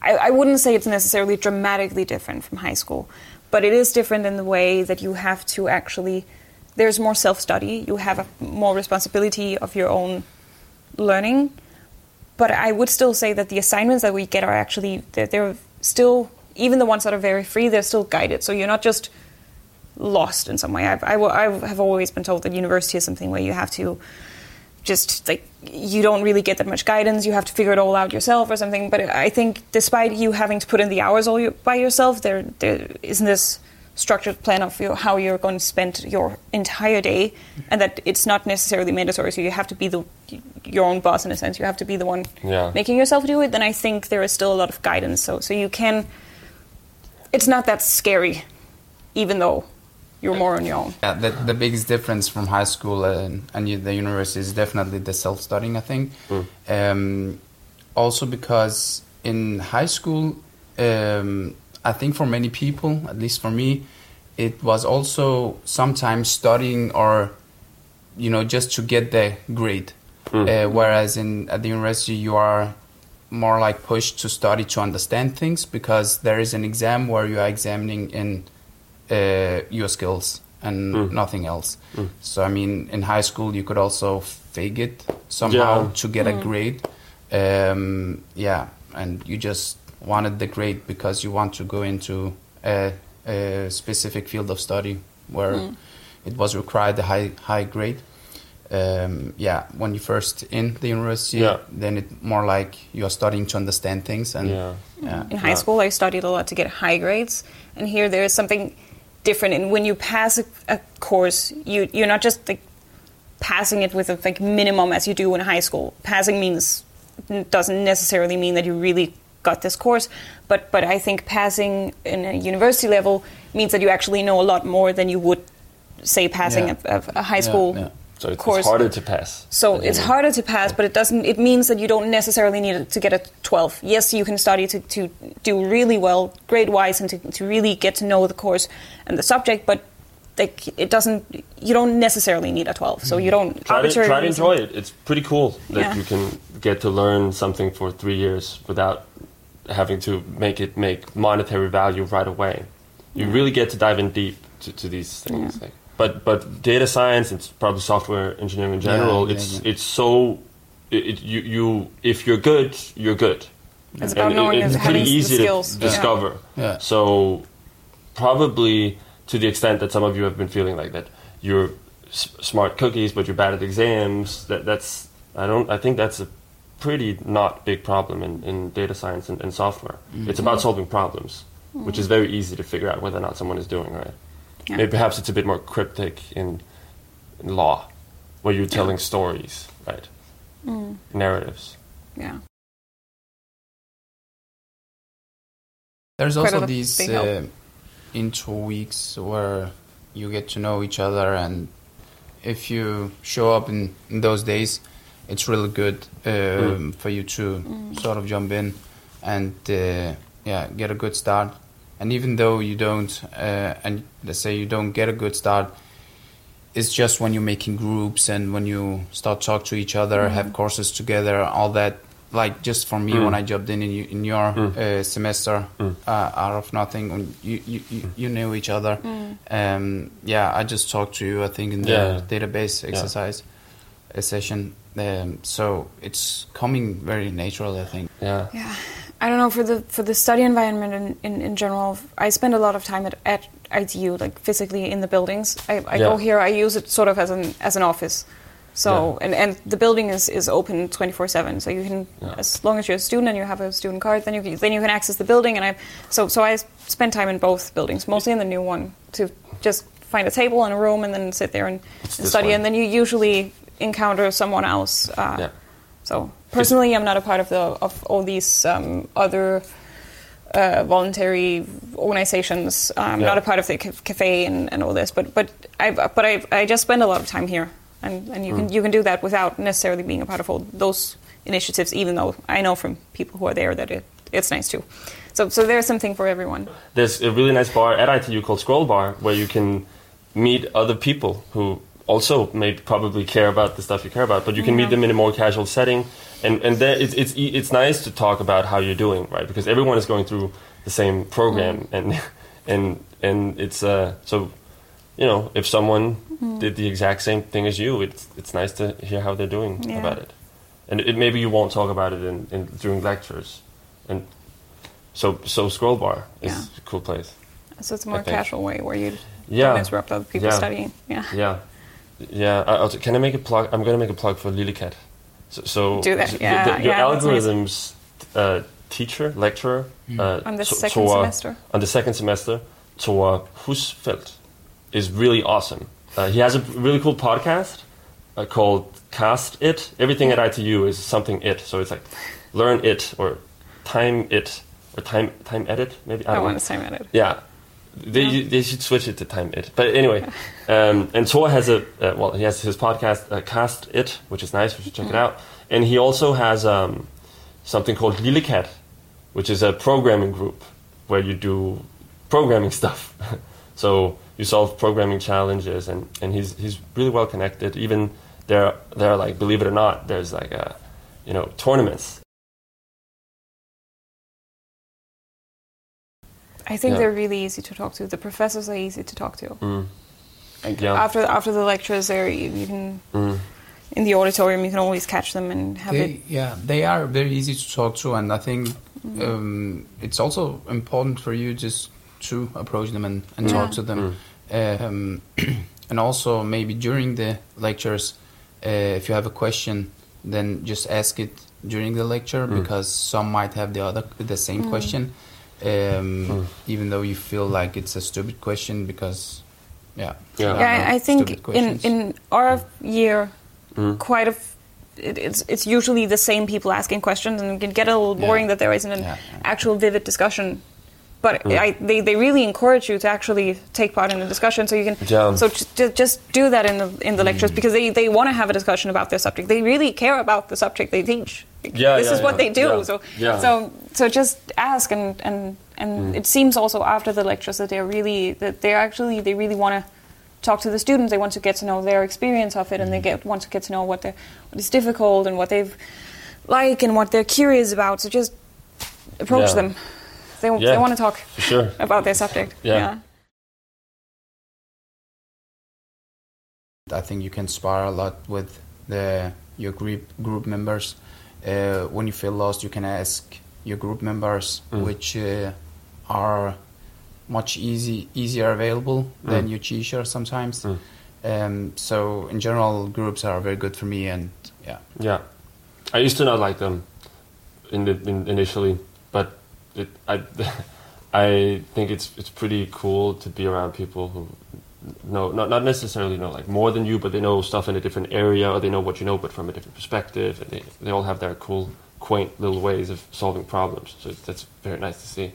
I wouldn't say it's necessarily dramatically different from high school, but it is different in the way that you have to actually, there's more self-study, you have more responsibility of your own learning. But I would still say that the assignments that we get are actually, they're still, even the ones that are very free, they're still guided. So you're not just lost in some way. I have always been told that university is something where you have to just, like, you don't really get that much guidance. You have to figure it all out yourself or something. But I think despite you having to put in the hours all by yourself, there isn't this structured plan of how you're going to spend your entire day, and that it's not necessarily mandatory. So you have to be your own boss in a sense. You have to be the one making yourself do it. Then I think there is still a lot of guidance. So you can. It's not that scary, even though you're more on your own. Yeah, the biggest difference from high school and the university is definitely the self-studying, I think. Also because in high school, I think for many people, at least for me, it was also sometimes studying or, just to get the grade. Whereas at the university, you are more like pushed to study to understand things, because there is an exam where you are examining in your skills and nothing else. So, I mean, in high school, you could also fake it somehow to get a grade. And you just wanted the grade because you want to go into a specific field of study where it was required a high grade. When you first in the university, then it's more like you're studying to understand things. And in high school, I studied a lot to get high grades, and here there is something different. And when you pass a course, you're not just like passing it with a minimum as you do in high school. Passing doesn't necessarily mean that you really got this course, but I think passing in a university level means that you actually know a lot more than you would say passing a high school so it's course. Harder to pass. So it's harder to pass, but it means that you don't necessarily need to get a 12. Yes, you can study to do really well grade-wise and to really get to know the course and the subject, but you don't necessarily need a 12. So you don't try to enjoy it. It's pretty cool that you can get to learn something for 3 years without having to make monetary value right away. You really get to dive in deep to these things. But data science and probably software engineering in general, it's so if you're good, you're good. It's about knowing it's pretty easy to discover. So probably to the extent that some of you have been feeling like that, you're smart cookies, but you're bad at exams. I think that's a pretty not big problem in data science and software. It's about solving problems, which is very easy to figure out whether or not someone is doing right. Maybe perhaps it's a bit more cryptic in law, where you're telling stories, right? Narratives. Yeah. There's also these intro weeks where you get to know each other, and if you show up in those days, it's really good for you to sort of jump in and get a good start. And even though you don't, and let's say you don't get a good start, it's just when you're making groups and when you start talk to each other, have courses together, all that. Like just for me, when I jumped in your semester out of nothing, when you knew each other. I just talked to you, I think, in the database exercise session. So it's coming very natural, I think. Yeah. I don't know, for the study environment in general, I spend a lot of time at ITU, like physically in the buildings. I go here, I use it sort of as an office. So and the building is open 24/7. So you can, as long as you're a student and you have a student card, then you can access the building. And I spend time in both buildings, mostly in the new one, to just find a table and a room and then sit there and study. And then you usually encounter someone else. So personally, I'm not a part of all these other voluntary organizations. I'm not a part of the cafe and all this. But I just spend a lot of time here, and you can do that without necessarily being a part of all those initiatives. Even though I know from people who are there that it's nice too. So there's something for everyone. There's a really nice bar at ITU called Scroll Bar where you can meet other people who also probably care about the stuff you care about, but you can meet them in a more casual setting, and there it's nice to talk about how you're doing, right? Because everyone is going through the same program, and it's so, you know, if someone did the exact same thing as you, it's nice to hear how they're doing about it, and maybe you won't talk about it during lectures, and so Scroll Bar is a cool place. So it's a more casual way where you don't interrupt other people studying. Can I make a plug? I'm going to make a plug for Lillekat. So do that. Your algorithms lecturer on the second semester. On the second semester, Thor Husfeldt is really awesome. He has a really cool podcast called Cast It. Everything at ITU is something it. So it's like learn it or time it or time edit. Maybe I don't want to time edit. Yeah. They should switch it to time it. But anyway, and Thor has he has his podcast, Cast It, which is nice. We should check it out. And he also has something called Lillekat, which is a programming group where you do programming stuff. So you solve programming challenges, and he's really well connected. Even there are like, believe it or not, there's like tournaments. I think they're really easy to talk to. The professors are easy to talk to. After the lectures, you can in the auditorium you can always catch them and have it. Yeah, they are very easy to talk to, and I think it's also important for you just to approach them and talk to them. And also maybe during the lectures, if you have a question, then just ask it during the lecture because some might have the same question. Even though you feel like it's a stupid question, because I think in our year it's usually the same people asking questions, and it can get a little boring that there isn't an actual vivid discussion. But they really encourage you to actually take part in the discussion, so you can just do that in the lectures, because they want to have a discussion about their subject. They really care about the subject they teach. This is what they do. So just ask, and it seems also after the lectures that they really want to talk to the students. They want to get to know their experience of it, and want to get to know what is difficult and what they've like and what they're curious about. So just approach them. They want to talk about their subject. I think you can spar a lot with your group members. When you feel lost, you can ask your group members, which are much easier available than your teacher sometimes. So in general, groups are very good for me, and I used to not like them initially, but I think it's pretty cool to be around people who know not necessarily know like more than you, but they know stuff in a different area, or they know what you know but from a different perspective, and they all have their cool, quaint little ways of solving problems. So that's very nice to see.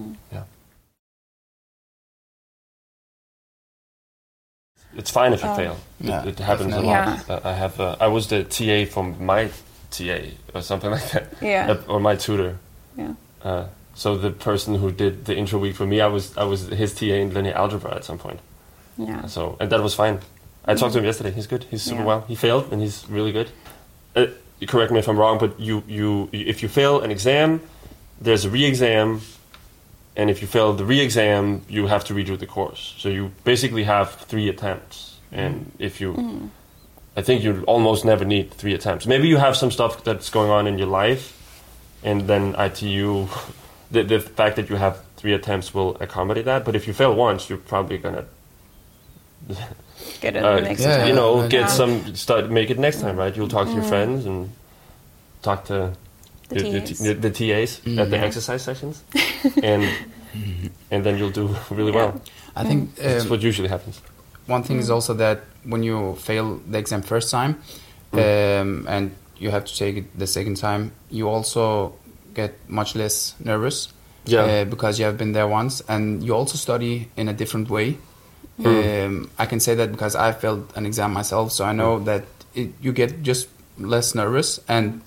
It's fine if you fail. It happens a lot. I was the TA from my TA or something like that, or my tutor. So the person who did the intro week for me, I was his TA in linear algebra at some point. So, and that was fine. I talked to him yesterday. He's good. He's super well. He failed, and he's really good. You correct me if I'm wrong, but if you fail an exam, there's a re-exam, and if you fail the re-exam, you have to redo the course. So you basically have 3 attempts, and if you, I think you almost never need 3 attempts. Maybe you have some stuff that's going on in your life, and then ITU. The fact that you have 3 attempts will accommodate that, but if you fail once, you're probably gonna get it next time. Make it next time, right? You'll talk to your friends and talk to the TAs at the exercise sessions, and then you'll do really well. I think that's what usually happens. One thing is also that when you fail the exam first time, and you have to take it the second time, you also get much less nervous because you have been there once, and you also study in a different way. I can say that because I failed an exam myself, so I know that you get just less nervous, and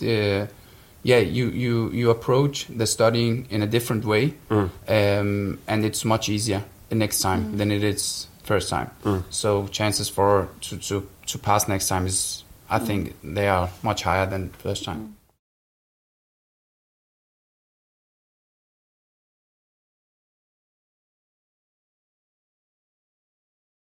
you approach the studying in a different way, and it's much easier the next time than it is first time. So chances for to pass next time is, I think, they are much higher than first time.